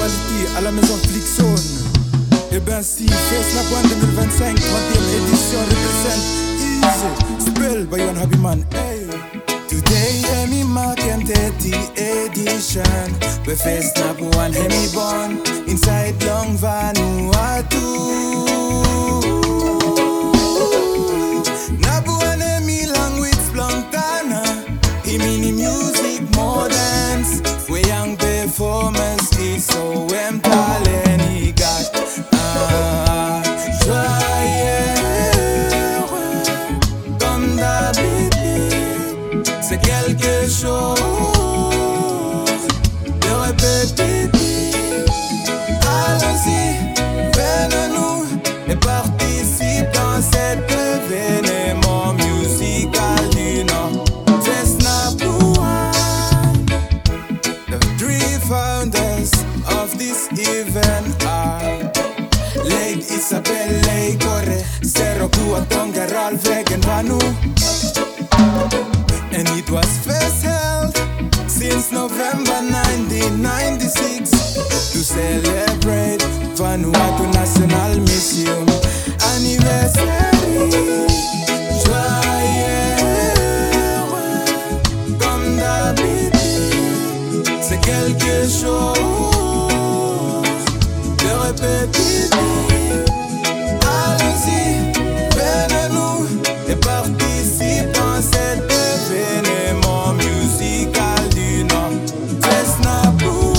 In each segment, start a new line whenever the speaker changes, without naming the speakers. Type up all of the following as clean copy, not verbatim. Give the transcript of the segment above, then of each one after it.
Quality à la maison Flixzone. Et ben si, Face Snap One 2025, 30e édition represent Easy, Spell by One Happy Man. Hey. Today, Emmy Mark and 30 edition. We Face Snap One Hemi Born inside Long Vanuatu. Nabu and Emmy long with Splontana. Imini music more dance. We young performance is so talent he got. Joyeux comme d'habitude. C'est quelque chose de répétitif. Allons-y, venez-nous et participe dans cet événement musical du Nord. Face Snap One. The three founders of this event are Late Isabel Leikore, Zero Kuatonga, Ralph Regenvanu. And it was first held since November 1996 to celebrate Vanuatu National Museum anniversary. Joyeux comme d'habitude, c'est quelque chose de répétitif. Allons-y, venez-nous et participe dans cet événement musical du Nord. Face Snap One.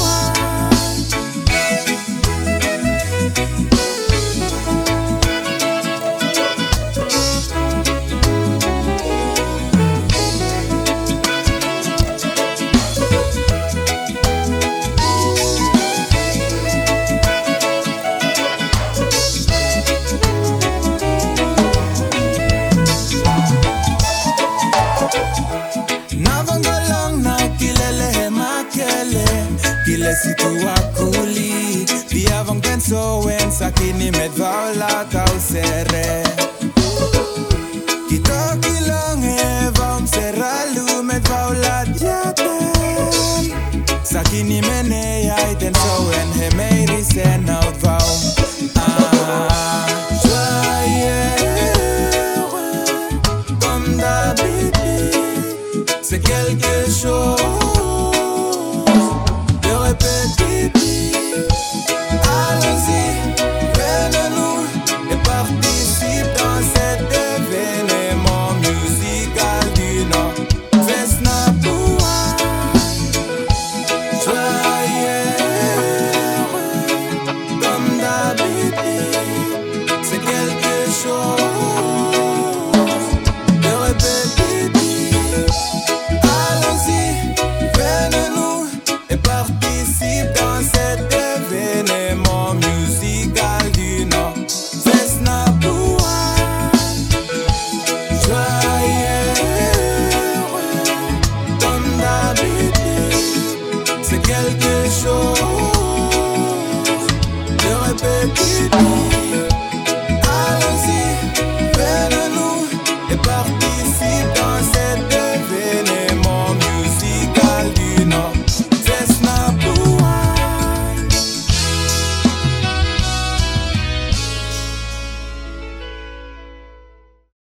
Navangolong na kilele he makele Kile situ akuli Biavang penso wen sakini medvaula kausere Kito kilong he vaum seralu medvaula diaten Sakini mene yaiten so wen he meiri sen out vaum Joyeux comme d'habitude. C'est quelque chose de répéter.